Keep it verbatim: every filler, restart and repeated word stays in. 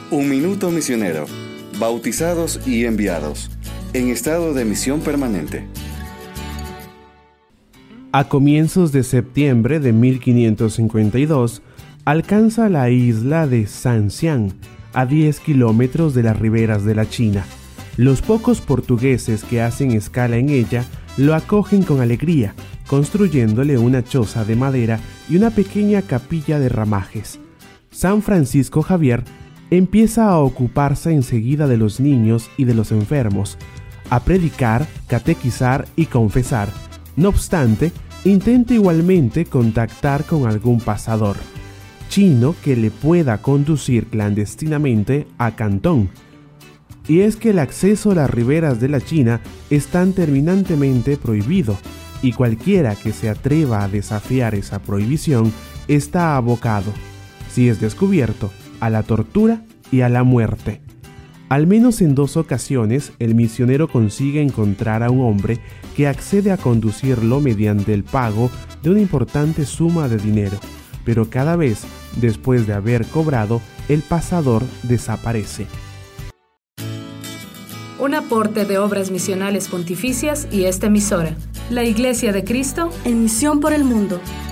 Un minuto misionero, bautizados y enviados, en estado de misión permanente. A comienzos de septiembre de mil quinientos cincuenta y dos, alcanza la isla de Sancian, a diez kilómetros de las riberas de la China. Los pocos portugueses que hacen escala en ella lo acogen con alegría, construyéndole una choza de madera y una pequeña capilla de ramajes. San Francisco Javier empieza a ocuparse enseguida de los niños y de los enfermos, a predicar, catequizar y confesar. No obstante, intenta igualmente contactar con algún pasador chino que le pueda conducir clandestinamente a Cantón. Y es que el acceso a las riberas de la China están terminantemente prohibido, y cualquiera que se atreva a desafiar esa prohibición está abocado, si es descubierto, a la tortura y a la muerte. Al menos en dos ocasiones, el misionero consigue encontrar a un hombre que accede a conducirlo mediante el pago de una importante suma de dinero, pero cada vez, después de haber cobrado, el pasador desaparece. Un aporte de Obras Misionales Pontificias y esta emisora, la Iglesia de Cristo, en misión por el mundo.